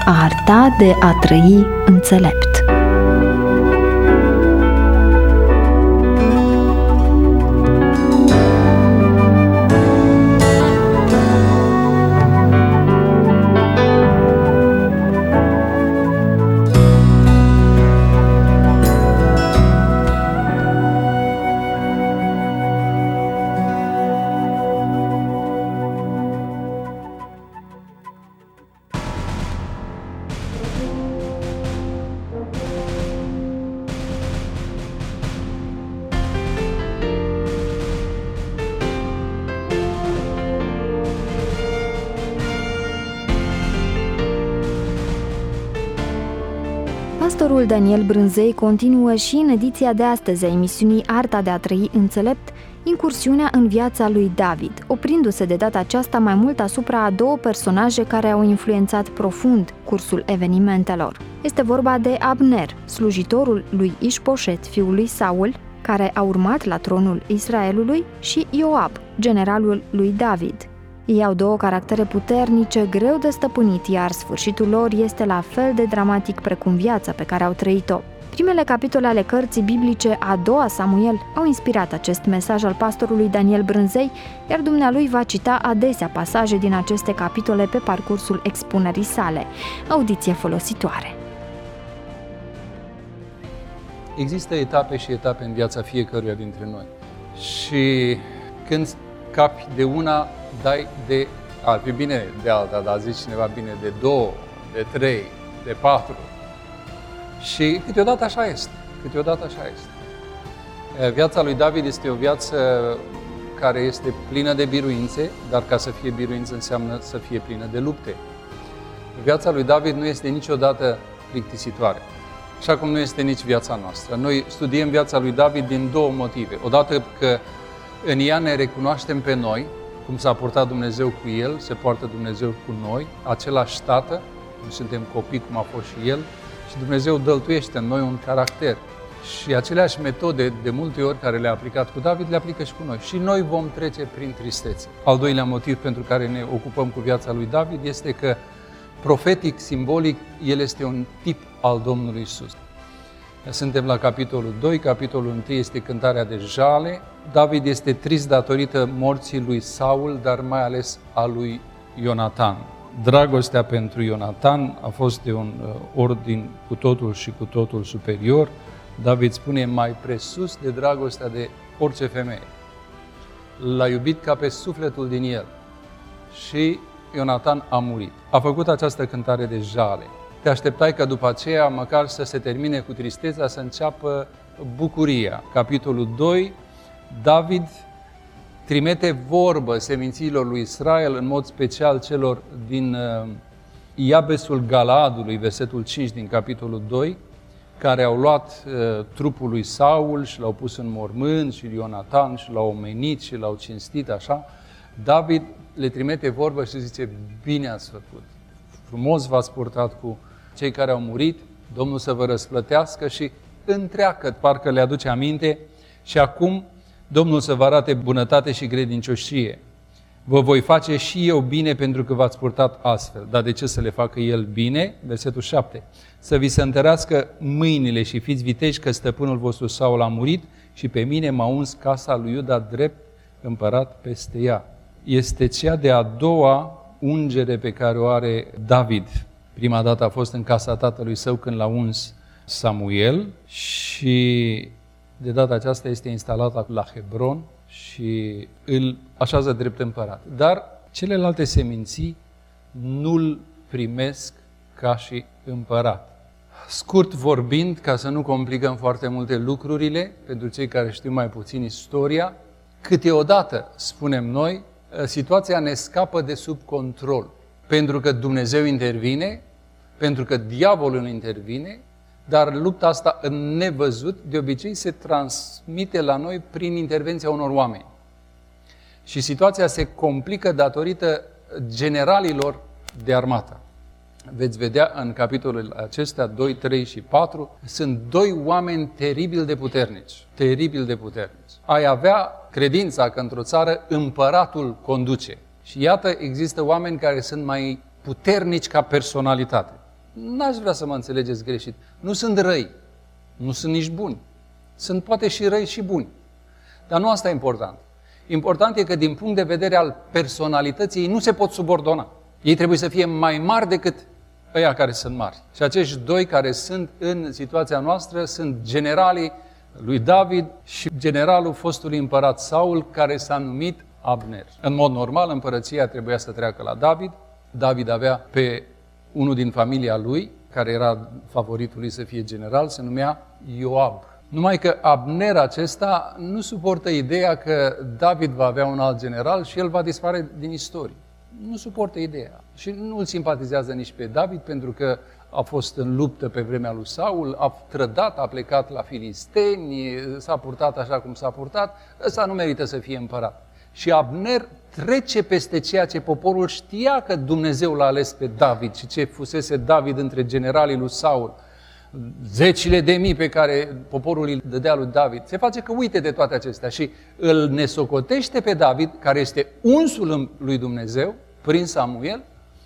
Arta de a trăi înțelept. Pastorul Daniel Brânzei continuă și în ediția de astăzi a emisiunii Arta de a trăi înțelept, incursiunea în viața lui David, oprindu-se de data aceasta mai mult asupra a două personaje care au influențat profund cursul evenimentelor. Este vorba de Abner, slujitorul lui Ișboșet, fiul lui Saul, care a urmat la tronul Israelului, și Ioab, generalul lui David. Ei au două caractere puternice, greu de stăpânit, iar sfârșitul lor este la fel de dramatic precum viața pe care au trăit-o. Primele capitole ale cărții biblice a doua Samuel au inspirat acest mesaj al pastorului Daniel Brânzei, iar dumnealui va cita adesea pasaje din aceste capitole pe parcursul expunerii sale. Audiție folositoare. Există etape și etape în viața fiecăruia dintre noi. Și când scapi de una, dai de, ar fi bine de alta, dar zice cineva bine, de două, de trei, de patru. Și câteodată așa este. Viața lui David este o viață care este plină de biruințe, dar ca să fie biruință înseamnă să fie plină de lupte. Viața lui David nu este niciodată plictisitoare, așa cum nu este nici viața noastră. Noi studiem viața lui David din două motive. Odată că în ea ne recunoaștem pe noi, cum s-a purtat Dumnezeu cu el, se poartă Dumnezeu cu noi, același tată, noi suntem copii cum a fost și el, și Dumnezeu dăltuiește în noi un caracter. Și aceleași metode, de multe ori, care le-a aplicat cu David, le aplică și cu noi. Și noi vom trece prin tristețe. Al doilea motiv pentru care ne ocupăm cu viața lui David este că, profetic, simbolic, el este un tip al Domnului Iisus. Suntem la capitolul 2, capitolul 1 este cântarea de jale. David este trist datorită morții lui Saul, dar mai ales a lui Ionatan. Dragostea pentru Ionatan a fost de un ordin cu totul și cu totul superior. David spune mai presus de dragostea de orice femeie. L-a iubit ca pe sufletul din el și Ionatan a murit. A făcut această cântare de jale. Te așteptai ca după aceea măcar să se termine cu tristețea, să înceapă bucuria. Capitolul 2, David trimite vorbă semințiilor lui Israel, în mod special celor din Iabesul Galaadului, versetul 5 din capitolul 2, care au luat trupul lui Saul și l-au pus în mormânt, și Ionatan, și l-au omenit și l-au cinstit, așa. David le trimite vorbă și zice, bine ați făcut, frumos v-ați purtat cu cei care au murit, Domnul să vă răsplătească, și întreagă, parcă le aduce aminte, și acum Domnul să vă arate bunătate și credincioșie. Vă voi face și eu bine pentru că v-ați purtat astfel. Dar de ce să le facă El bine? Versetul 7. Să vi se întărească mâinile și fiți viteji că stăpânul vostru Saul a murit și pe mine m-a uns casa lui Iuda drept împărat peste ea. Este cea de-a doua ungere pe care o are David. Prima dată a fost în casa tatălui său când l-a uns Samuel și de data aceasta este instalat la Hebron și îl așează drept împărat. Dar celelalte seminții nu-l primesc ca și împărat. Scurt vorbind, ca să nu complicăm foarte multe lucrurile, pentru cei care știu mai puțin istoria, câteodată, spunem noi, situația ne scapă de sub control. Pentru că Dumnezeu intervine, pentru că diavolul intervine, dar lupta asta în nevăzut, de obicei se transmite la noi prin intervenția unor oameni. Și situația se complică datorită generalilor de armată. Veți vedea în capitolul acestea, 2, 3 și 4, sunt doi oameni teribil de puternici. Teribil de puternici. Ai avea credința că într-o țară împăratul conduce. Și iată, există oameni care sunt mai puternici ca personalitate. N-aș vrea să mă înțelegeți greșit. Nu sunt răi, nu sunt nici buni. Sunt poate și răi și buni. Dar nu asta e important. Important e că din punct de vedere al personalității ei nu se pot subordona. Ei trebuie să fie mai mari decât ăia care sunt mari. Și acești doi care sunt în situația noastră sunt generalii lui David și generalul fostului împărat Saul, care s-a numit Abner. În mod normal, împărăția trebuia să treacă la David. David avea pe unul din familia lui, care era favoritul lui să fie general, se numea Ioab. Numai că Abner acesta nu suportă ideea că David va avea un alt general și el va dispare din istorie. Nu suportă ideea. Și nu îl simpatizează nici pe David, pentru că a fost în luptă pe vremea lui Saul, a trădat, a plecat la filisteni, s-a purtat așa cum s-a purtat, ăsta nu merită să fie împărat. Și Abner trece peste ceea ce poporul știa că Dumnezeu l-a ales pe David și ce fusese David între generalii lui Saul. Zecile de mii pe care poporul îi dădea lui David. Se face că uite de toate acestea și îl nesocotește pe David, care este unsul lui Dumnezeu, prin Samuel,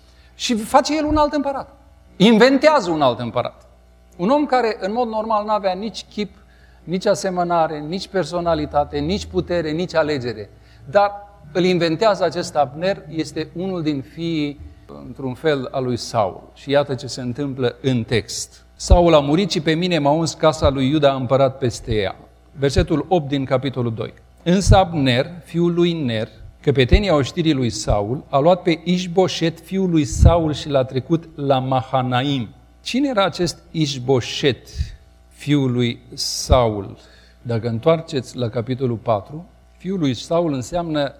și face el un alt împărat. Inventează un alt împărat. Un om care în mod normal nu avea nici chip, nici asemănare, nici personalitate, nici putere, nici alegere. Dar îl inventează acest Abner, este unul din fiii, într-un fel, al lui Saul. Și iată ce se întâmplă în text. Saul a murit și pe mine m-a uns casa lui Iuda împărat peste ea. Versetul 8 din capitolul 2. Însă Abner, fiul lui Ner, căpetenia oștirii lui Saul, a luat pe Ișboșet, fiul lui Saul, și l-a trecut la Mahanaim. Cine era acest Ișboșet, fiul lui Saul? Dacă întoarceți la capitolul 4, fiul lui Saul înseamnă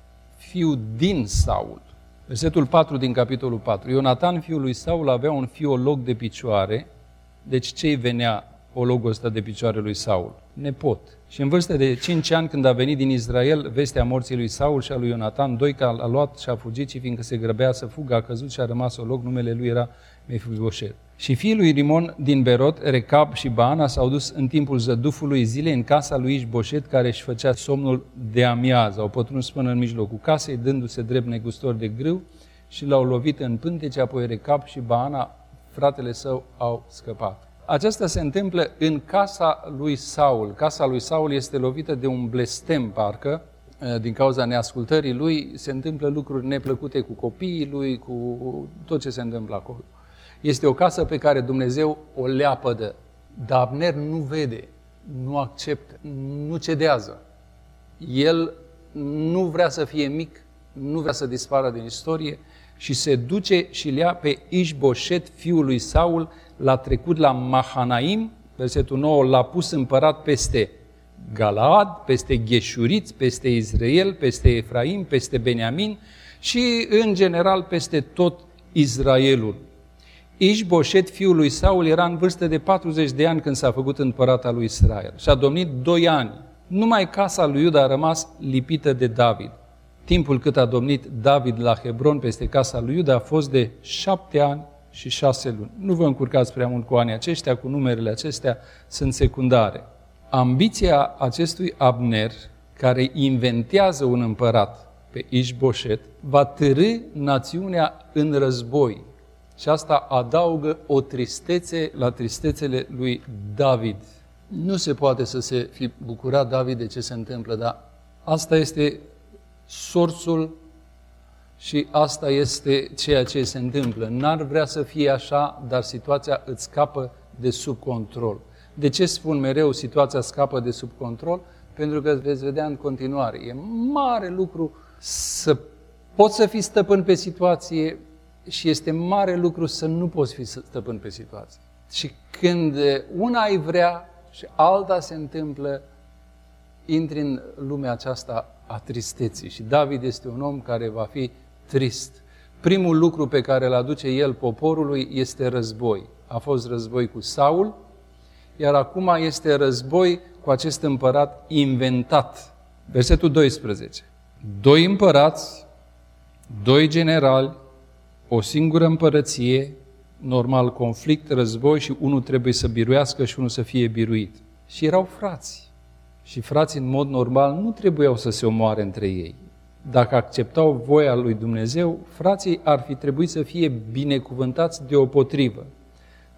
fiul din Saul. Versetul 4 din capitolul 4. Ionatan, fiul lui Saul, avea un fiu olog de picioare. Deci ce-i venea ologul ăsta de picioare lui Saul? Nepot. Și în vârstă de 5 ani, când a venit din Israel vestea morții lui Saul și a lui Ionatan, doi că a luat și a fugit și fiindcă se grăbea să fugă, a căzut și a rămas olog, numele lui era Mefiboset. Și fiii lui Rimon din Berot, Recab și Baana s-au dus în timpul zădufului zilei în casa lui Ișboșet, care își făcea somnul de amiază. Au pătruns până în mijlocul casei, dându-se drept negustori de grâu, și l-au lovit în pântece, apoi Recab și Baana, fratele său, au scăpat. Aceasta se întâmplă în casa lui Saul. Casa lui Saul este lovită de un blestem, parcă, din cauza neascultării lui, se întâmplă lucruri neplăcute cu copiii lui, cu tot ce se întâmplă acolo. Este o casă pe care Dumnezeu o leapădă, dar Abner nu vede, nu acceptă, nu cedează. El nu vrea să fie mic, nu vrea să dispară din istorie și se duce și le ia pe Ișboșet, fiul lui Saul, l-a trecut la Mahanaim, versetul 9, l-a pus împărat peste Galaad, peste Gheșuriți, peste Israel, peste Efraim, peste Beniamin și, în general, peste tot Israelul. Ișboșet, fiul lui Saul, era în vârstă de 40 de ani când s-a făcut împărat al lui Israel și a domnit 2 ani. Numai casa lui Iuda a rămas lipită de David. Timpul cât a domnit David la Hebron peste casa lui Iuda a fost de 7 ani și 6 luni. Nu vă încurcați prea mult cu anii aceștia, cu numerele acestea, sunt secundare. Ambiția acestui Abner, care inventează un împărat pe Ișboșet, va târî națiunea în război. Și asta adaugă o tristețe la tristețele lui David. Nu se poate să se fi bucurat David de ce se întâmplă, dar asta este sorțul și asta este ceea ce se întâmplă. N-ar vrea să fie așa, dar situația îți scapă de sub control. De ce spun mereu situația scapă de sub control? Pentru că veți vedea în continuare. E mare lucru să poți să fii stăpân pe situație și este mare lucru să nu poți fi stăpân pe situație. Și când una ai vrea și alta se întâmplă, intri în lumea aceasta a tristeții. Și David este un om care va fi trist. Primul lucru pe care îl aduce el poporului este război. A fost război cu Saul, iar acum este război cu acest împărat inventat. Versetul 12. 2 împărați, 2 generali, o singură împărăție, normal conflict, război și unul trebuie să biruiască și unul să fie biruit. Și erau frați. Și frații în mod normal nu trebuiau să se omoare între ei. Dacă acceptau voia lui Dumnezeu, frații ar fi trebuit să fie binecuvântați deopotrivă.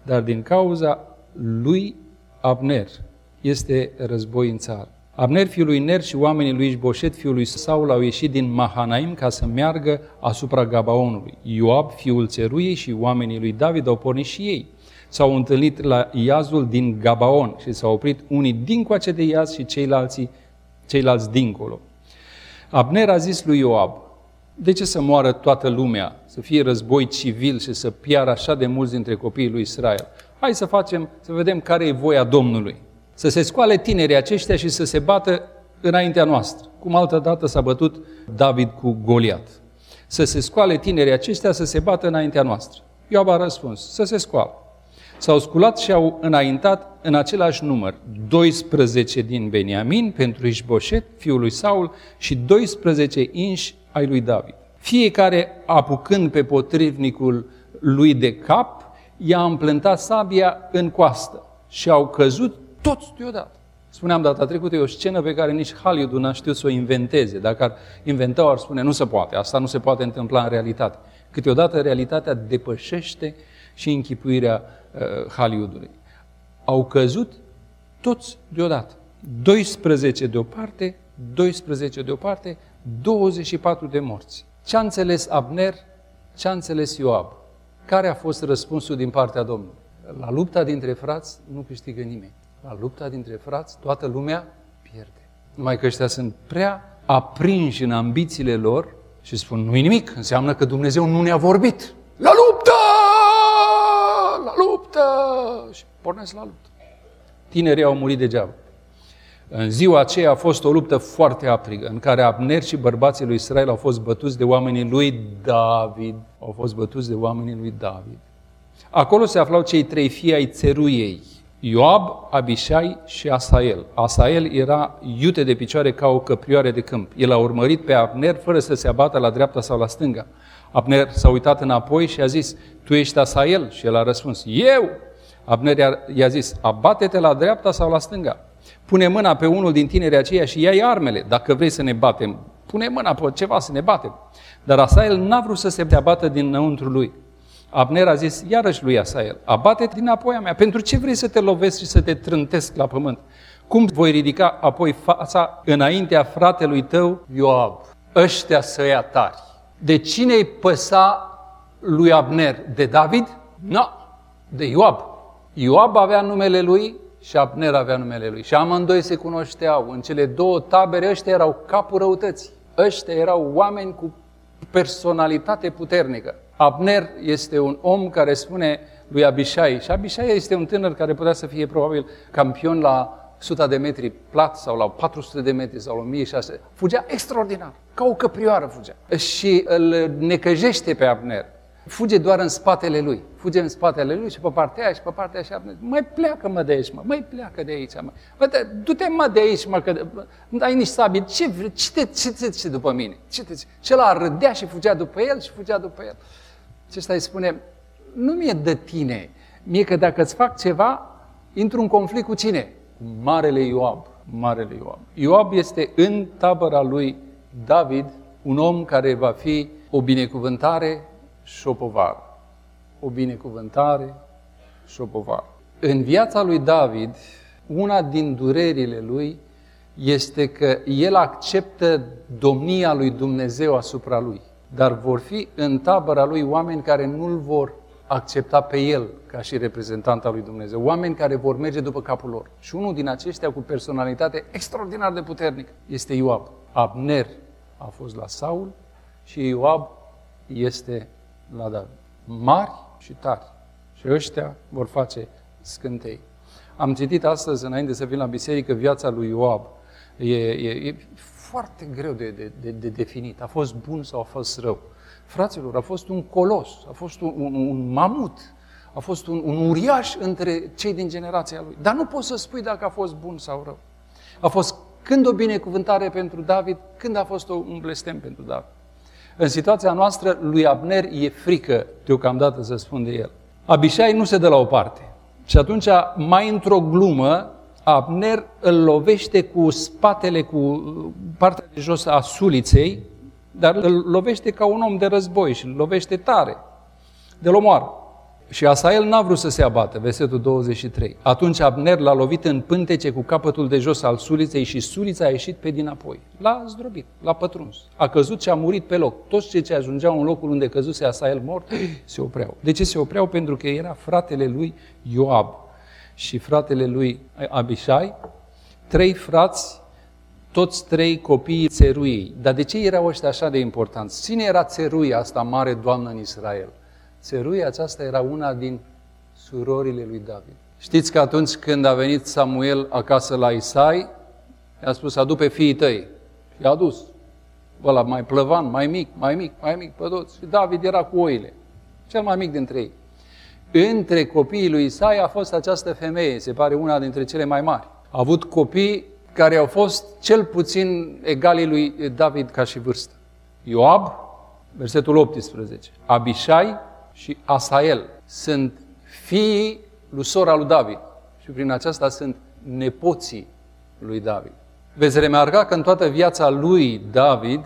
dar din cauza lui Abner este război în țară. Abner, fiul lui Ner, și oamenii lui Ișboșet, fiul lui Saul, au ieșit din Mahanaim ca să meargă asupra Gabaonului. Ioab, fiul Țeruiei, și oamenii lui David au pornit și ei. S-au întâlnit la iazul din Gabaon și s-au oprit unii dincoace de iaz și ceilalți dincolo. Abner a zis lui Ioab: de ce să moară toată lumea, să fie război civil și să piară așa de mulți dintre copiii lui Israel? Hai să vedem care e voia Domnului. Să se scoale tinerii aceștia și să se bată înaintea noastră, cum altădată s-a bătut David cu Goliat. Să se scoale tinerii aceștia să se bată înaintea noastră. Ioab a răspuns: să se scoală. S-au sculat și au înaintat în același număr 12 din Beniamin pentru Ișboșet, fiul lui Saul, și 12 inși ai lui David. Fiecare, apucând pe potrivnicul lui de cap, i-a împlântat sabia în coastă și au căzut toți deodată. Spuneam data trecută, e o scenă pe care nici Hollywood n-a știut să o inventeze. Dacă ar inventa, ar spune: nu se poate, asta nu se poate întâmpla în realitate. Câteodată realitatea depășește și închipuirea Hollywoodului. Au căzut toți deodată. 12 de o parte, 12 de o parte, 24 de morți. Ce a înțeles Abner? Ce a înțeles Ioab? Care a fost răspunsul din partea Domnului? La lupta dintre frați nu câștigă nimeni. La lupta dintre frați toată lumea pierde. Numai că ăștia sunt prea aprinși în ambițiile lor și spun: nu-i nimic, înseamnă că Dumnezeu nu ne-a vorbit. La luptă! La luptă! Și pornesc la luptă. Tinerii au murit degeaba. În ziua aceea a fost o luptă foarte aprigă, în care Abner și bărbații lui Israel au fost bătuți de oamenii lui David. Au fost bătuți de oamenii lui David. Acolo se aflau cei 3 fii ai Țeruiei: Ioab, Abișai și Asael. Asael era iute de picioare ca o căprioare de câmp. El a urmărit pe Abner fără să se abată la dreapta sau la stânga. Abner s-a uitat înapoi și a zis: tu ești Asael? Și el a răspuns: eu! Abner i-a zis: abate-te la dreapta sau la stânga. Pune mâna pe unul din tinerii aceia și ia-i armele, dacă vrei să ne batem. Pune mâna pe ceva să ne batem. Dar Asael n-a vrut să se abată dinăuntru lui. Abner a zis iarăși lui Asael: abate-te dinapoi a mea. Pentru ce vrei să te lovesc și să te trântesc la pământ? Cum voi ridica apoi fața înaintea fratelui tău Ioab? Ăștia să-i tari. De cine îi păsa lui Abner? De David? Nu, de Ioab. Ioab avea numele lui și Abner avea numele lui. Și amândoi se cunoșteau. În cele două tabere ăștia erau capul răutății. Ăștia erau oameni cu personalitate puternică. Abner este un om care spune lui Abișai, și Abișai este un tânăr care putea să fie probabil campion la 100 de metri plat sau la 400 de metri sau la 1600. Fugea extraordinar, ca o căprioară fugea. Și îl necăjește pe Abner. Fuge doar în spatele lui. Fuge în spatele lui și pe partea aia și pe partea aia și Abner: mai pleacă-mă de aici, mă, mai pleacă de aici, mă. Du-te, mă, de aici, mă, că ai nici sabie. Ce vrei? Ce după mine? Și ăla râdea și fugea după el și fugea după el. Și ăsta îi spune: nu mi-e de tine, mie că dacă îți fac ceva, intru în conflict cu cine? Cu Marele Ioab. Marele Ioab. Ioab este în tabăra lui David un om care va fi o binecuvântare și o povară. O binecuvântare și o povară. În viața lui David, una din durerile lui este că el acceptă domnia lui Dumnezeu asupra lui. Dar vor fi în tabăra lui oameni care nu-l vor accepta pe el ca și reprezentant al lui Dumnezeu. Oameni care vor merge după capul lor. Și unul din aceștia cu personalitate extraordinar de puternică este Ioab. Abner a fost la Saul și Ioab este la David. Mari și tari. Și ăștia vor face scântei. Am citit astăzi, înainte să vin la biserică, viața lui Ioab. E foarte greu de definit. A fost bun sau a fost rău? Fraților, a fost un colos, a fost un mamut, a fost un uriaș între cei din generația lui. Dar nu poți să spui dacă a fost bun sau rău. A fost când o binecuvântare pentru David, când a fost un blestem pentru David. În situația noastră, lui Abner e frică deocamdată să spun de el. Abișai nu se dă la o parte. Și atunci, mai într-o glumă, Abner îl lovește cu spatele, cu partea de jos a suliței, dar îl lovește ca un om de război și îl lovește tare, de-l omoară. Și Asael n-a vrut să se abată, versetul 23. Atunci Abner l-a lovit în pântece cu capătul de jos al suliței și sulița a ieșit pe dinapoi. L-a zdrobit, l-a pătruns. A căzut și a murit pe loc. Toți cei ce ajungeau în locul unde căzuse Asael mort, se opreau. De ce se opreau? Pentru că era fratele lui Ioab și fratele lui Abishai, 3 frați, toți 3 copiii Țeruiei. Dar de ce erau ăștia așa de importanți? Cine era Țeruia asta mare doamnă în Israel? Țeruia aceasta era una din surorile lui David. Știți că atunci când a venit Samuel acasă la Isai, i-a spus, adu pe fiii tăi. Și i-a adus. Ăla mai plăvan, mai mic, pe toți. Și David era cu oile. Cel mai mic dintre ei. Între copiii lui Isai a fost această femeie, se pare una dintre cele mai mari. A avut copii care au fost cel puțin egalii lui David ca și vârstă. Ioab, versetul 18, Abishai și Asael sunt fiii lui sora lui David și prin aceasta sunt nepoții lui David. Veți remarca că în toată viața lui David,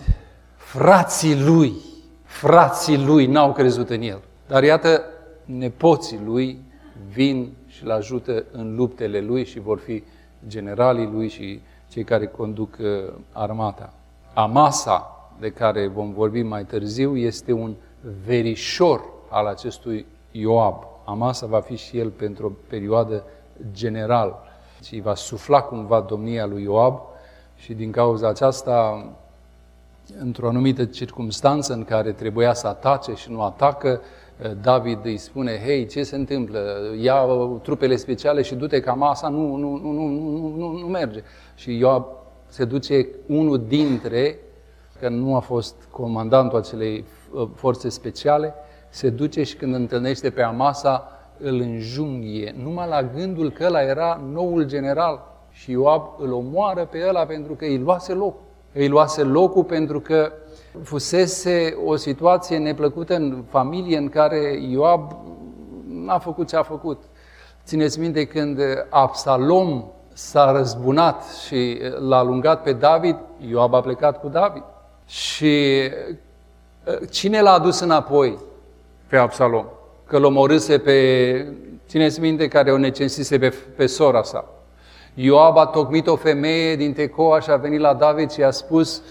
frații lui n-au crezut în el. Dar iată, nepoții lui vin și îl ajută în luptele lui și vor fi generalii lui și cei care conduc armata. Amasa, de care vom vorbi mai târziu, este un verișor al acestui Ioab. Amasa va fi și el pentru o perioadă general și va sufla cumva domnia lui Ioab și din cauza aceasta, într-o anumită circumstanță în care trebuia să atace și nu atacă, David îi spune, hei, ce se întâmplă? Ia trupele speciale și du-te, că Amasa nu merge. Și Ioab se duce, unul dintre, că nu a fost comandantul acelei forțe speciale, se duce și când întâlnește pe Amasa, îl înjunghie. Numai la gândul că ăla era noul general și Ioab îl omoară pe ăla pentru că îi luase locul. Îi luase locul pentru că fusese o situație neplăcută în familie în care Ioab n-a făcut ce a făcut. Țineți minte când Absalom s-a răzbunat și l-a alungat pe David, Ioab a plecat cu David. Și cine l-a adus înapoi pe Absalom? Că l-a omorâse pe, țineți minte, care o necensise pe sora sa. Ioab a tocmit o femeie din Tecoa și a venit la David și a spus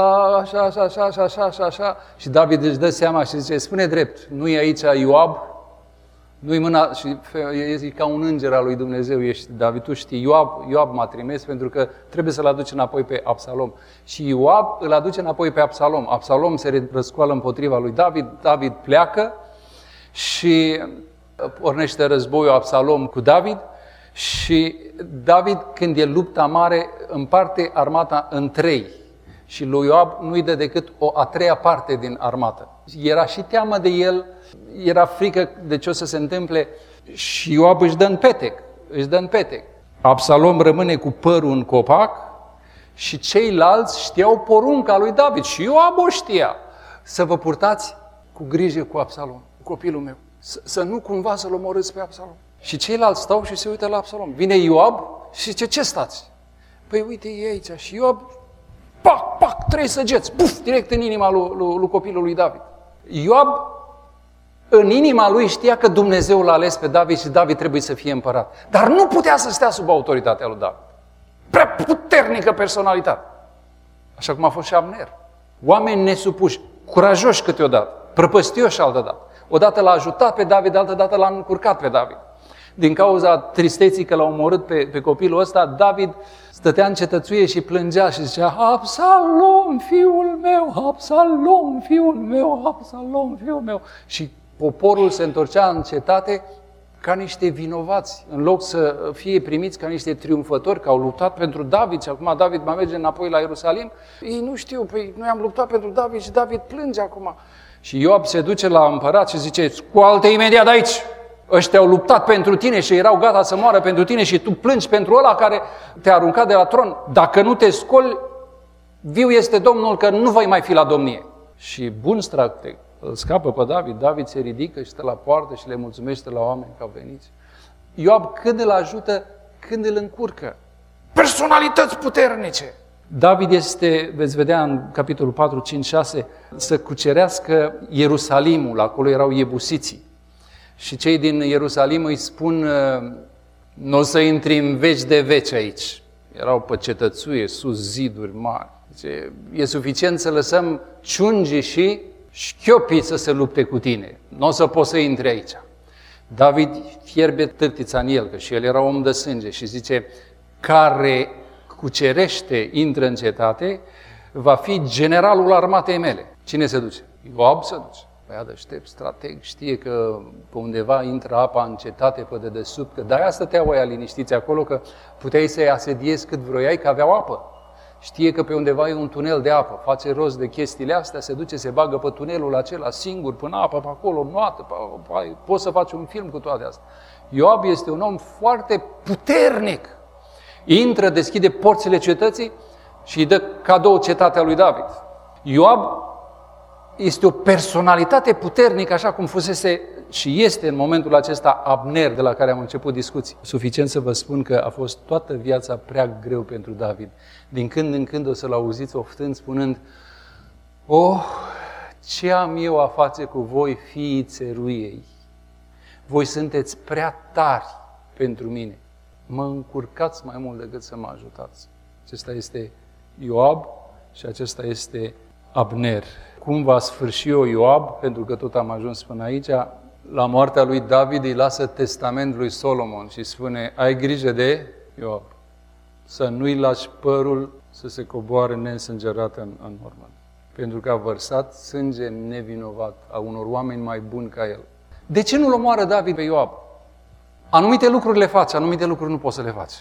așa. Și David își dă seama și zice, spune drept, nu e aici Ioab? Nu-i mâna, și e ca un înger al lui Dumnezeu, ești David, tu știi, Ioab m-a trimis pentru că trebuie să-l aduce înapoi pe Absalom. Și Ioab îl aduce înapoi pe Absalom. Absalom se răscoală împotriva lui David, David pleacă și pornește războiul Absalom cu David. Și David, când e lupta mare, împarte armata în 3. Și lui Ioab nu-i dă decât o a 3-a parte din armată. Era și teamă de el, era frică de ce o să se întâmple și Ioab își dă în petec. Absalom rămâne cu părul în copac și ceilalți știau porunca lui David și Ioab o știa. Să vă purtați cu grijă cu Absalom, copilul meu. Să nu cumva să-l omorâți pe Absalom. Și ceilalți stau și se uită la Absalom. Vine Ioab și zice, ce stați? Păi uite, e aici. Și Ioab, pac, 3 săgeți, buf, direct în inima lui copilului lui David. Ioab, în inima lui știa că Dumnezeu l-a ales pe David și David trebuie să fie împărat. Dar nu putea să stea sub autoritatea lui David. Prea puternică personalitate. Așa cum a fost și Abner. Oameni nesupuși, curajoși câteodată, prăpăstioși altădată. Odată l-a ajutat pe David, altădată l-a încurcat pe David. Din cauza tristeții că l-a omorât pe copilul ăsta, David stătea în cetățuie și plângea și zicea, Absalom, fiul meu, Absalom, fiul meu, Absalom, fiul meu. Și poporul se întorcea în cetate ca niște vinovați, în loc să fie primiți ca niște triumfători, că au luptat pentru David și acum David mai merge înapoi la Ierusalim. Ei nu știu, păi noi am luptat pentru David și David plânge acum. Și Ioab se duce la împărat și zice, scoală-te imediat de aici! Ăștia au luptat pentru tine și erau gata să moară pentru tine și tu plângi pentru ăla care te-a aruncat de la tron. Dacă nu te scoli, viu este Domnul că nu voi mai fi la domnie. Și bun strate, îl scapă pe David, David se ridică și stă la poartă și le mulțumește la oameni că au venit. Ioab când îl ajută, când îl încurcă. Personalități puternice! David este, veți vedea în capitolul 4, 5, 6, să cucerească Ierusalimul, acolo erau iebusiții. Și cei din Ierusalim îi spun, nu o să intri în veci de veci aici. Erau pe cetățuie, sus ziduri mari. Zice, e suficient să lăsăm ciungii și șchiopii să se lupte cu tine. Nu o să poți să intri aici. David fierbe târtița în el, că și el era om de sânge și zice, care cucerește, intră în cetate, va fi generalul armatei mele. Cine se duce? Ioab se duce. Păi deștept, strateg, știe că pe undeva intră apa în cetate pe dedesubt, că de-aia stăteau aia liniștiți acolo, că puteai să-i asediezi cât vroiai, că aveau apă. Știe că pe undeva e un tunel de apă, face rost de chestiile astea, se duce, se bagă pe tunelul acela singur, până apă pe acolo, noată, poți să faci un film cu toate astea. Ioab este un om foarte puternic. Intră, deschide porțile cetății și îi dă cadou cetatea lui David. Ioab este o personalitate puternică, așa cum fusese și este în momentul acesta Abner, de la care am început discuții. Suficient să vă spun că a fost toată viața prea greu pentru David. Din când în când o să-l auziți oftând, spunând, ce am eu a face cu voi, fiii țeruiei? Voi sunteți prea tari pentru mine. Mă încurcați mai mult decât să mă ajutați. Acesta este Ioab și acesta este Abner. Cum va sfârși Ioab, pentru că tot am ajuns până aici, la moartea lui David îi lasă testamentul lui Solomon și spune, ai grijă de Ioab, să nu-i lași părul să se coboare neînsângerat în mormânt, pentru că a vărsat sânge nevinovat a unor oameni mai buni ca el. De ce nu-l omoară David pe Ioab? Anumite lucruri le faci, anumite lucruri nu poți să le faci.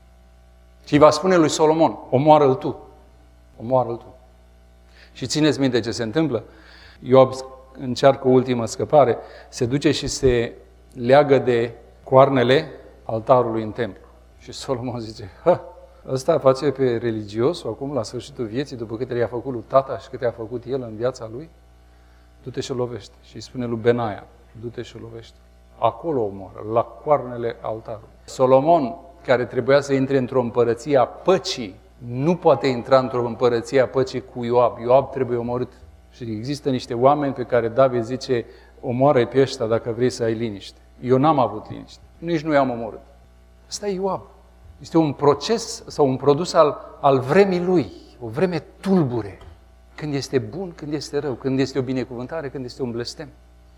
Și îi va spune lui Solomon, omoară-l tu. Omoară-l tu. Și țineți minte ce se întâmplă? Ioab încearcă o ultimă scăpare, se duce și se leagă de coarnele altarului în templu. Și Solomon zice, ăsta face pe religiosul acum la sfârșitul vieții, după câte i-a făcut lui tata și câte a făcut el în viața lui? Du-te și-o lovește. Și îi spune lui Benaia, du-te și-o lovește. Acolo omoară, la coarnele altarului. Solomon, care trebuia să intre într-o împărăție a păcii, nu poate intra într-o împărăție a păcii cu Ioab. Ioab trebuie omorât. Și există niște oameni pe care David zice, omoară-i pe ăștia dacă vrei să ai liniște. Eu n-am avut liniște. Nici nu i-am omorât. Ăsta e Ioab. Este un proces sau un produs al vremii lui. O vreme tulbure. Când este bun, când este rău. Când este o binecuvântare, când este un blestem.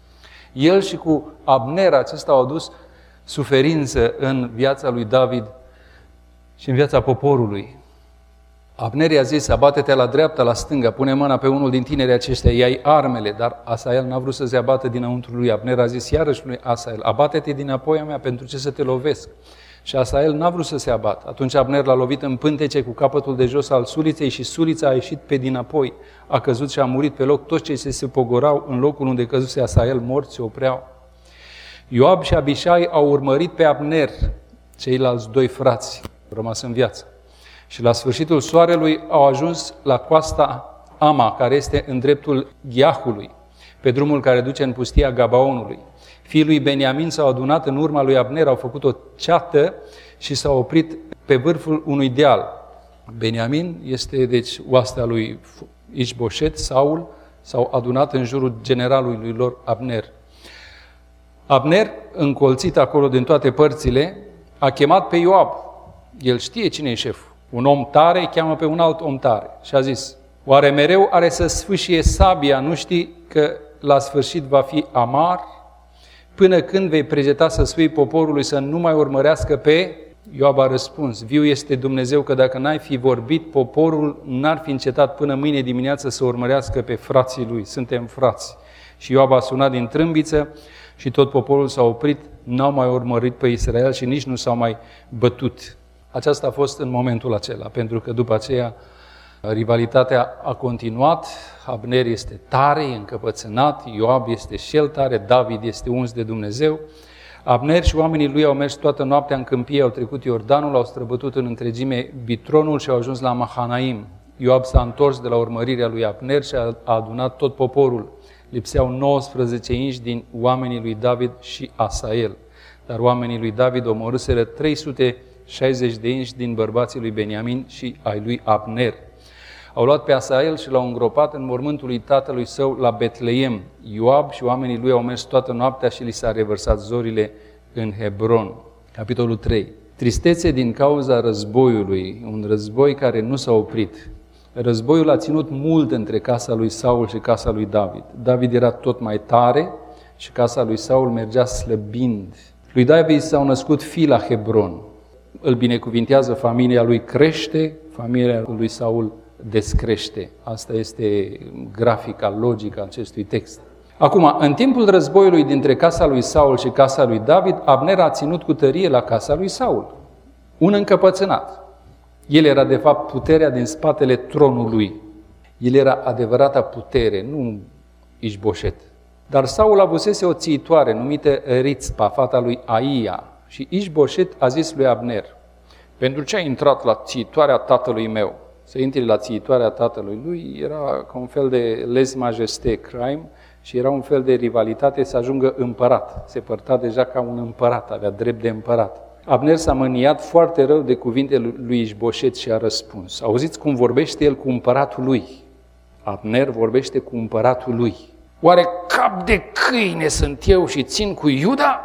El și cu Abner acesta au adus suferință în viața lui David și în viața poporului. Abner i-a zis, abate-te la dreapta, la stânga, pune mâna pe unul din tinerii aceștia, ia-i armele, dar Asael n-a vrut să se abată dinăuntru lui. Abner a zis iarăși lui Asael, abate-te dinapoi a mea, pentru ce să te lovesc? Și Asael n-a vrut să se abată. Atunci Abner l-a lovit în pântece cu capătul de jos al suliței și sulița a ieșit pe dinapoi. A căzut și a murit pe loc. Toți cei se pogorau în locul unde căzuse Asael, morți se opreau. Ioab și Abișai au urmărit pe Abner, ceilalți doi frați, au rămas în viață. Și la sfârșitul soarelui au ajuns la coasta Ama, care este în dreptul Ghiahului, pe drumul care duce în pustia Gabaonului. Fiii lui Beniamin s-au adunat în urma lui Abner, au făcut o ceată și s-au oprit pe vârful unui deal. Beniamin este, deci, oastea lui Ișboșet, Saul, s-au adunat în jurul generalului lor Abner. Abner, încolțit acolo din toate părțile, a chemat pe Ioab. El știe cine e șeful. Un om tare îi cheamă pe un alt om tare. Și a zis, oare mereu are să sfâșie sabia, nu știi că la sfârșit va fi amar? Până când vei pregeta să spui poporului să nu mai urmărească pe... Ioab a răspuns, viu este Dumnezeu că dacă n-ai fi vorbit, poporul n-ar fi încetat până mâine dimineață să urmărească pe frații lui. Suntem frați. Și Ioab a sunat din trâmbiță și tot poporul s-a oprit, n-au mai urmărit pe Israel și nici nu s-au mai bătut. Aceasta a fost în momentul acela, pentru că după aceea rivalitatea a continuat, Abner este tare, e încăpățânat, Ioab este și el tare, David este uns de Dumnezeu. Abner și oamenii lui au mers toată noaptea în câmpie, au trecut Iordanul, au străbătut în întregime Bitronul și au ajuns la Mahanaim. Ioab s-a întors de la urmărirea lui Abner și a adunat tot poporul. Lipseau 19 inși din oamenii lui David și Asael. Dar oamenii lui David omorâseră 360 de inși din bărbații lui Beniamin și ai lui Abner. Au luat pe Asael și l-au îngropat în mormântul lui tatălui său la Betleem. Ioab și oamenii lui au mers toată noaptea și li s-a revărsat zorile în Hebron. Capitolul 3. Tristețe din cauza războiului, un război care nu s-a oprit. Războiul a ținut mult între casa lui Saul și casa lui David. David era tot mai tare și casa lui Saul mergea slăbind. Lui David s-au născut fii la Hebron. Îl binecuvintează, familia lui crește, familia lui Saul descrește. Asta este grafica, logica acestui text. Acum, în timpul războiului dintre casa lui Saul și casa lui David, Abner a ținut cu tărie la casa lui Saul. Un încăpățânat. El era, de fapt, puterea din spatele tronului. El era adevărata putere, nu Ișboșet. Dar Saul avusese o țiitoare numită Rițpa, fata lui Aia. Și Ișboșet a zis lui Abner: pentru ce ai intrat la țiitoarea tatălui meu? Să intri la țiitoarea tatălui lui era ca un fel de lez majesté, crime, și era un fel de rivalitate să ajungă împărat. Se părta deja ca un împărat, avea drept de împărat. Abner s-a mâniat foarte rău de cuvintele lui Ișboșet și a răspuns. Auziți cum vorbește el cu împăratul lui? Abner vorbește cu împăratul lui. Oare cap de câine sunt eu și țin cu Iuda?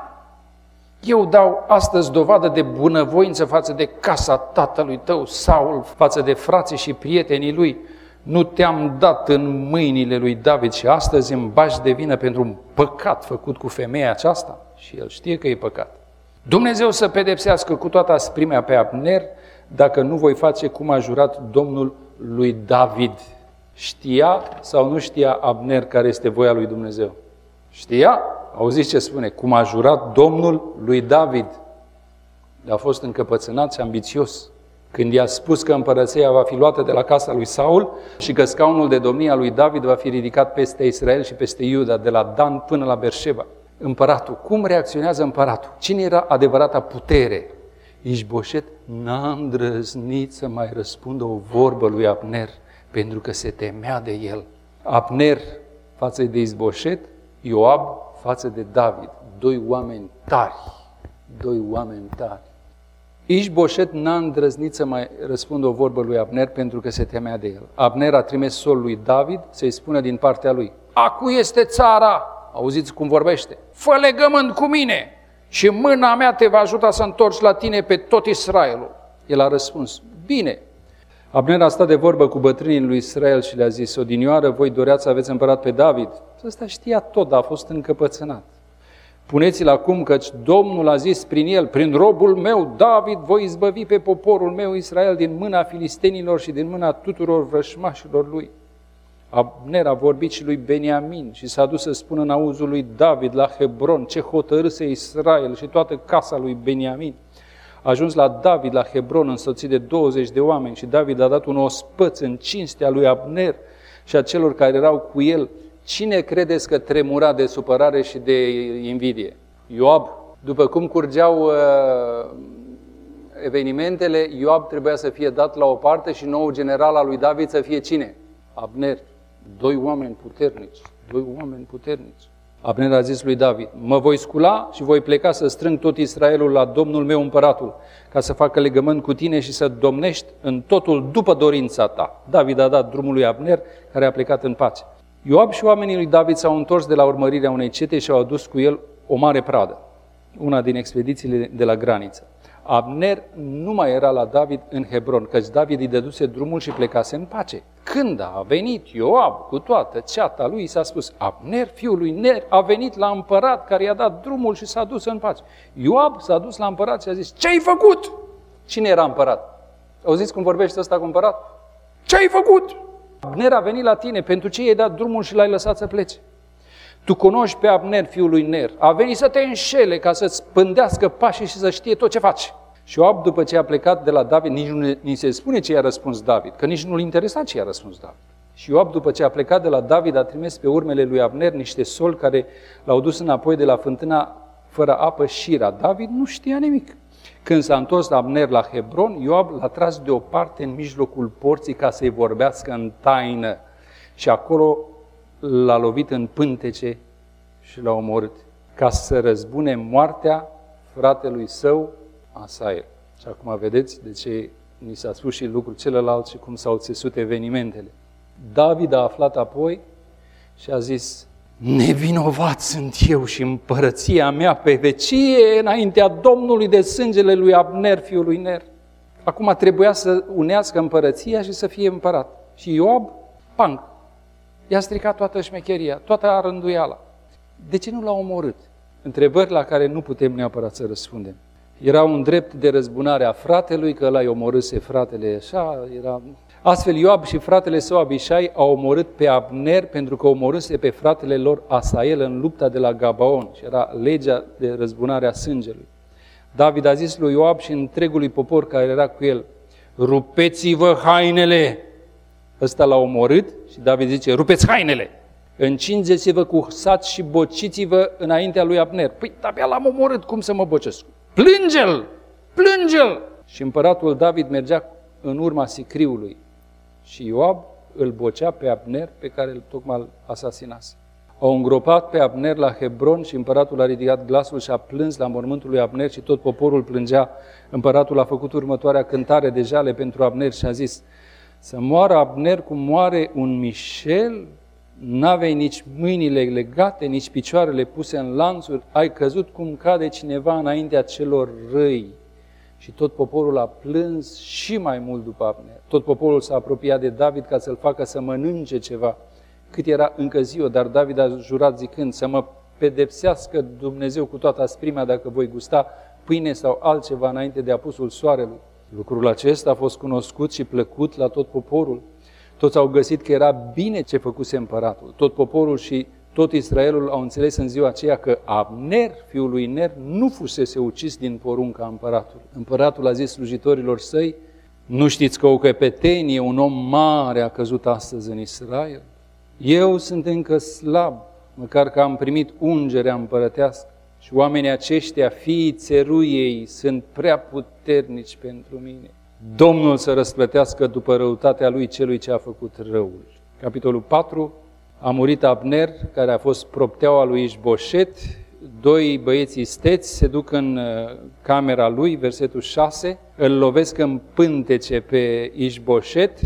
Eu dau astăzi dovadă de bunăvoință față de casa tatălui tău, Saul, față de frații și prietenii lui. Nu te-am dat în mâinile lui David și astăzi îmi bagi de vină pentru un păcat făcut cu femeia aceasta? Și el știe că e păcat. Dumnezeu să pedepsească cu toată asprimea pe Abner dacă nu voi face cum a jurat Domnul lui David. Știa sau nu știa Abner care este voia lui Dumnezeu? Știa? Auziți ce spune? Cum a jurat Domnul lui David. A fost încăpățânat și ambițios. Când i-a spus că împărăția va fi luată de la casa lui Saul și că scaunul de domnie a lui David va fi ridicat peste Israel și peste Iuda, de la Dan până la Berșeba. Împăratul. Cum reacționează împăratul? Cine era adevărata putere? Ișboșet n-a îndrăznit să mai răspundă o vorbă lui Abner, pentru că se temea de el. Abner față de Ișboșet, Ioab față de David. Doi oameni tari. Ișboșet n-a îndrăznit să mai răspundă o vorbă lui Abner pentru că se temea de el. Abner a trimis solul lui David să-i spună din partea lui: acu este țara, auziți cum vorbește, fă legământ cu mine și mâna mea te va ajuta să întorci la tine pe tot Israelul. El a răspuns: bine. Abner a stat de vorbă cu bătrânii lui Israel și le-a zis: odinioară voi doreați să aveți împărat pe David? Ăsta știa tot, dar a fost încăpățânat. Puneți-l acum, căci Domnul a zis prin el: prin robul meu David voi izbăvi pe poporul meu Israel din mâna filistenilor și din mâna tuturor vrășmașilor lui. Abner a vorbit și lui Beniamin și s-a dus să spună în auzul lui David la Hebron ce hotărâse Israel și toată casa lui Beniamin. A ajuns la David la Hebron însoțit de 20 de oameni și David a dat un ospăț în cinstea lui Abner și a celor care erau cu el. Cine credeți că tremura de supărare și de invidie? Ioab. După cum curgeau evenimentele, Ioab trebuia să fie dat la o parte și noul general al lui David să fie cine? Abner. Doi oameni puternici. Abner a zis lui David: mă voi scula și voi pleca să strâng tot Israelul la Domnul meu împăratul, ca să facă legământ cu tine și să domnești în totul după dorința ta. David a dat drumul lui Abner, care a plecat în pace. Ioab și oamenii lui David s-au întors de la urmărirea unei cete și au adus cu el o mare pradă, una din expedițiile de la graniță. Abner nu mai era la David în Hebron, căci David îi dăduse drumul și plecase în pace. Când a venit Ioab cu toată ceata lui, s-a spus: Abner, fiul lui Ner, a venit la împărat care i-a dat drumul și s-a dus în pace. Ioab s-a dus la împărat și a zis: ce ai făcut? Cine era împărat? Auziți cum vorbește ăsta cu împărat? Ce ai făcut? Abner a venit la tine, pentru ce i-ai dat drumul și l-ai lăsat să plece? Tu cunoști pe Abner, fiul lui Ner. A venit să te înșele ca să-ți pândească pașii și să știe tot ce faci. Și Ioab, după ce a plecat de la David, nici nu ni se spune ce i-a răspuns David, că nici nu-l interesa ce i-a răspuns David. Și Ioab, după ce a plecat de la David, a trimis pe urmele lui Abner niște soli care l-au dus înapoi de la fântâna fără apă Șira. David nu știa nimic. Când s-a întors Abner la Hebron, Ioab l-a tras deoparte în mijlocul porții ca să-i vorbească în taină. Și acolo l-a lovit în pântece și l-a omorât, ca să răzbune moartea fratelui său, Asael. Și acum vedeți de ce ni s-a spus și lucrul celălalt și cum s-au țesut evenimentele. David a aflat apoi și a zis: nevinovat sunt eu și împărăția mea pe vecie înaintea Domnului de sângele lui Abner, fiul lui Ner. Acum trebuia să unească împărăția și să fie împărat. Și Ioab, panc, i-a stricat toată șmecheria, toată rânduiala. De ce nu l-a omorât? Întrebări la care nu putem neapărat să răspundem. Era un drept de răzbunare a fratelui, că ăla i-a omorâse fratele așa, era... Astfel Ioab și fratele său Abișai au omorât pe Abner pentru că omorâse pe fratele lor Asael în lupta de la Gabaon și era legea de răzbunare a sângelui. David a zis lui Ioab și întregului popor care era cu el: rupeți-vă hainele! Ăsta l-a omorât și David zice: rupeți hainele! Încingeți-vă cu saci și bociți-vă înaintea lui Abner. Păi, abia l-am omorât, cum să mă bocesc? Plânge-l! Plânge-l! Și împăratul David mergea în urma sicriului și Ioab îl bocea pe Abner, pe care îl tocmai asasinase. Au îngropat pe Abner la Hebron și împăratul a ridicat glasul și a plâns la mormântul lui Abner și tot poporul plângea. Împăratul a făcut următoarea cântare de jale pentru Abner și a zis: să moară Abner cum moare un mișel? N-avei nici mâinile legate, nici picioarele puse în lanțuri, ai căzut cum cade cineva înaintea celor răi. Și tot poporul a plâns și mai mult după Abner. Tot poporul s-a apropiat de David ca să-l facă să mănânce ceva, cât era încă ziua, dar David a jurat zicând: să mă pedepsească Dumnezeu cu toată asprimea dacă voi gusta pâine sau altceva înainte de apusul soarelui. Lucrul acesta a fost cunoscut și plăcut la tot poporul. Toți au găsit că era bine ce făcuse împăratul. Tot poporul și tot Israelul au înțeles în ziua aceea că Abner, fiul lui Ner, nu fusese ucis din porunca împăratului. Împăratul a zis slujitorilor săi: nu știți că o căpetenie, un om mare a căzut astăzi în Israel? Eu sunt încă slab, măcar că am primit ungerea împărătească și oamenii aceștia, fiii țeruiei, sunt prea puternici pentru mine. Domnul să răsplătească după răutatea lui celui ce a făcut răul. Capitolul 4. A murit Abner, care a fost propteaua lui Ișboșet. Doi băieți isteți se duc în camera lui, versetul 6, îl lovesc în pântece pe Ișboșet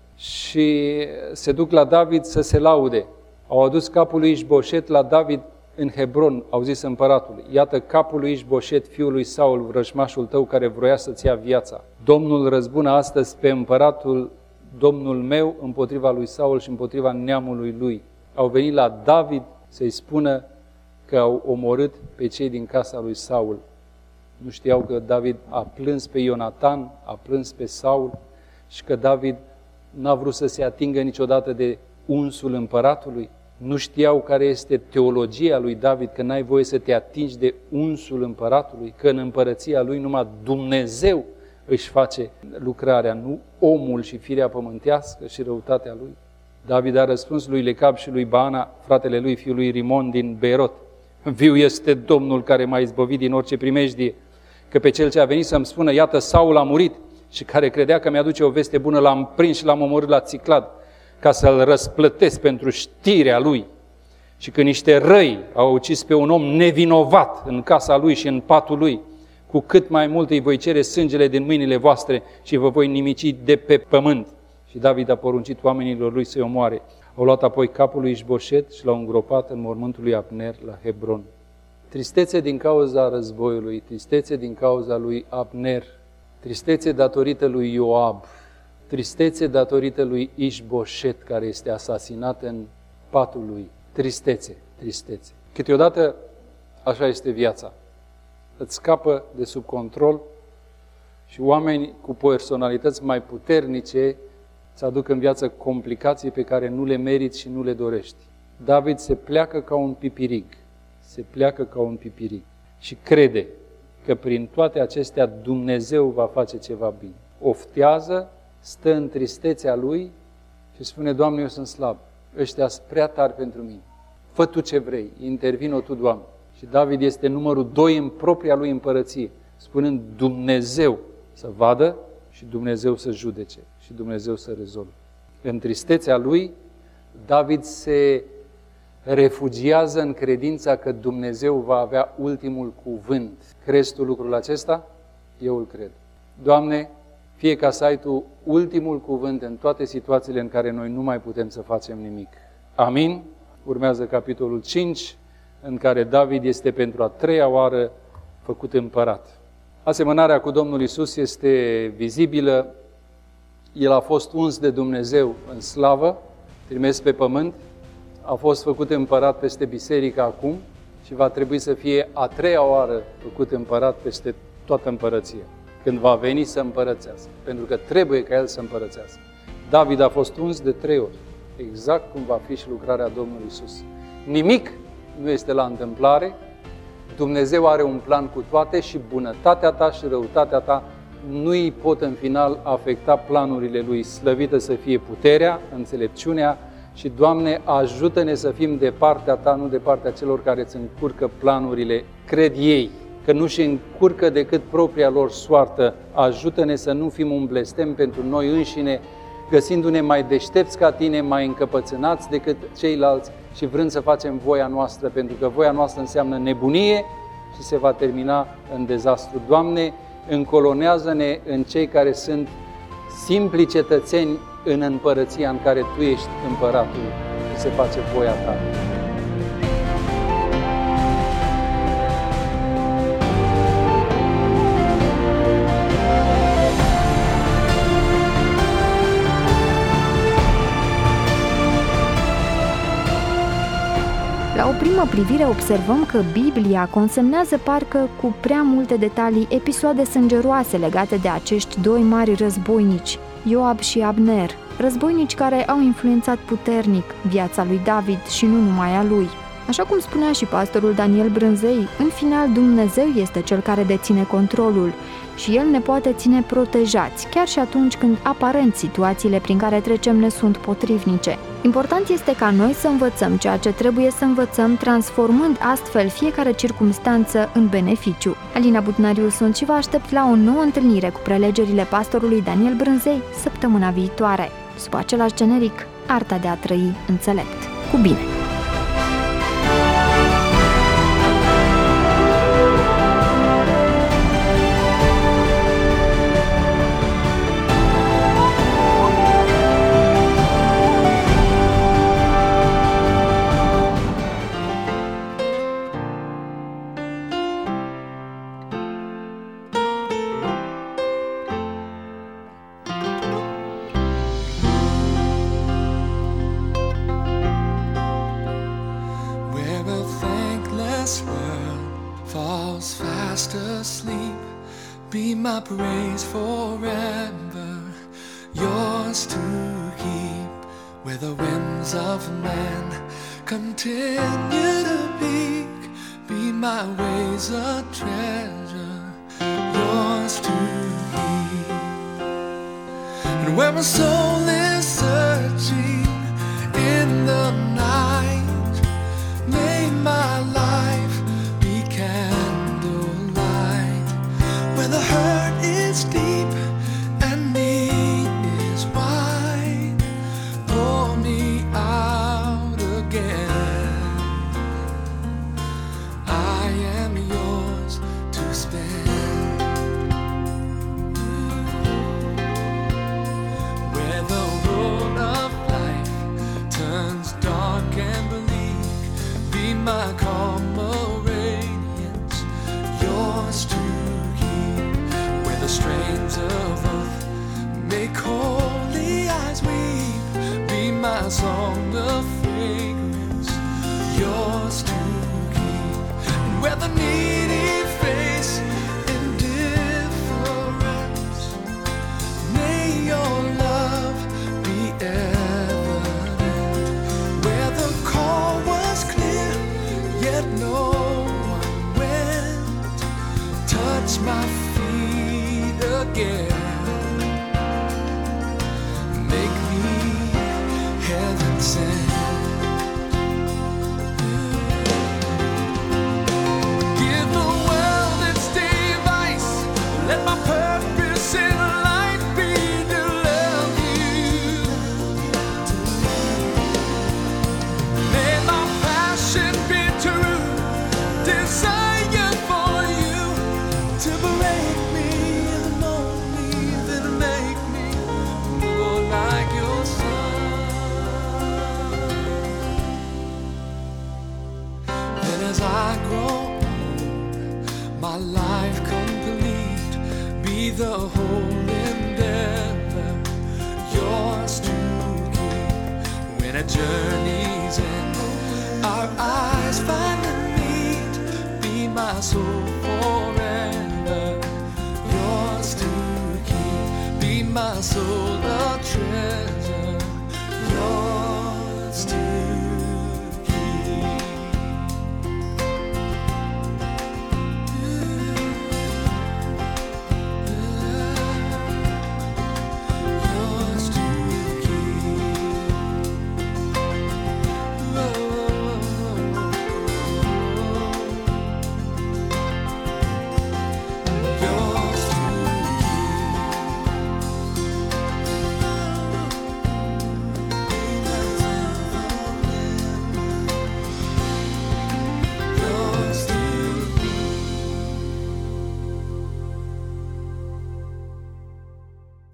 și se duc la David să se laude. Au adus capul lui Ișboșet la David în Hebron, au zis împăratului: iată capul lui Ișboșet, fiul lui Saul, vrăjmașul tău, care vroia să-ți ia viața. Domnul răzbună astăzi pe împăratul Domnul meu împotriva lui Saul și împotriva neamului lui. Au venit la David să-i spună că au omorât pe cei din casa lui Saul. Nu știau că David a plâns pe Ionatan, a plâns pe Saul și că David n-a vrut să se atingă niciodată de unsul împăratului. Nu știau care este teologia lui David, că n-ai voie să te atingi de unsul împăratului, că în împărăția lui numai Dumnezeu își face lucrarea, nu omul și firea pământească și răutatea lui. David a răspuns lui Lecab și lui Baana, fratele lui, fiul lui Rimon din Beerot: viu este Domnul care m-a izbăvit din orice primejdie, că pe cel ce a venit să-mi spună: iată, Saul a murit, și care credea că mi-aduce o veste bună, l-am prins și l-am omorât la Țiclad, ca să-l răsplătesc pentru știrea lui. Și că niște răi au ucis pe un om nevinovat în casa lui și în patul lui, cu cât mai mult îi voi cere sângele din mâinile voastre și vă voi nimici de pe pământ. Și David a poruncit oamenilor lui să-i omoare. Au luat apoi capul lui Ișboșet și l-au îngropat în mormântul lui Abner la Hebron. Tristețe din cauza războiului, tristețe din cauza lui Abner, tristețe datorită lui Ioab, tristețe datorită lui Ișboșet, care este asasinat în patul lui. Tristețe, tristețe. Câteodată așa este viața. Îți scapă de sub control și oameni cu personalități mai puternice îți aduc în viață complicații pe care nu le meriți și nu le dorești. David se pleacă ca un pipirig. Se pleacă ca un pipirig și crede că prin toate acestea Dumnezeu va face ceva bine. Oftează, stă în tristețea lui și spune: Doamne, eu sunt slab, ăștia sunt prea tari pentru mine. Fă Tu ce vrei, intervino Tu, Doamne. Și David este numărul 2 în propria lui împărăție, spunând Dumnezeu să vadă și Dumnezeu să judece și Dumnezeu să rezolve. În tristețea lui, David se refugiază în credința că Dumnezeu va avea ultimul cuvânt. Crezi Tu lucrul acesta? Eu îl cred. Doamne, fie ca să ai tu ultimul cuvânt în toate situațiile în care noi nu mai putem să facem nimic. Amin? Urmează capitolul 5, în care David este pentru a 3-a oară făcut împărat. Asemănarea cu Domnul Iisus este vizibilă. El a fost uns de Dumnezeu în slavă, trimis pe pământ, a fost făcut împărat peste biserică acum și va trebui să fie a 3-a oară făcut împărat peste toată împărăția, când va veni să împărățească, pentru că trebuie ca el să împărățească. David a fost uns de 3 ori, exact cum va fi și lucrarea Domnului Iisus. Nimic nu este la întâmplare, Dumnezeu are un plan cu toate și bunătatea ta și răutatea ta nu îi pot în final afecta planurile Lui. Slăvită să fie puterea, înțelepciunea și, Doamne, ajută-ne să fim de partea Ta, nu de partea celor care îți încurcă planurile, cred ei, că nu-și încurcă decât propria lor soartă. Ajută-ne să nu fim un blestem pentru noi înșine, găsindu-ne mai deștepți ca Tine, mai încăpățânați decât ceilalți și vrând să facem voia noastră, pentru că voia noastră înseamnă nebunie și se va termina în dezastru. Doamne, încolonează-ne în cei care sunt simpli cetățeni în împărăția în care Tu ești împăratul și se face voia Ta. La o primă privire observăm că Biblia consemnează parcă cu prea multe detalii episoade sângeroase legate de acești 2 mari războinici, Ioab și Abner, războinici care au influențat puternic viața lui David și nu numai a lui. Așa cum spunea și pastorul Daniel Brânzei, în final Dumnezeu este cel care deține controlul și El ne poate ține protejați, chiar și atunci când aparent situațiile prin care trecem ne sunt potrivnice. Important este ca noi să învățăm ceea ce trebuie să învățăm, transformând astfel fiecare circumstanță în beneficiu. Alina Budnariu sunt și vă aștept la o nouă întâlnire cu prelegerile pastorului Daniel Brânzei săptămâna viitoare. Sub același generic, Arta de a trăi înțelept. Cu bine! Be my praise forever, yours to keep. Where the whims of man continue to peak, be my ways a treasure, yours to keep. And where my soul is searching in the night, may my life be candlelight. Where the hurt is deep and need is wide, pour me out again. I am yours to spend. Where the road of life turns dark and bleak, be my calmer radiance, yours to the strains of earth make holy eyes weep, be my song of fragrance, yours to keep. And where the needy face indifference, may your love be evident. Where the call was clear, yet no one went, touch my feet again, make me heaven sent. Give the world its device, let my purpose in life be to love you. May my passion be true, desire for you to break me and mold me, then my life complete, be the whole endeavor, yours to keep. When a journey's end, our eyes finally meet, be my soul forever, yours to keep. Be my soul a treasure, yours to keep. Yours to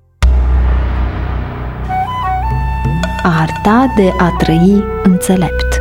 Arta de a trăi înțelept.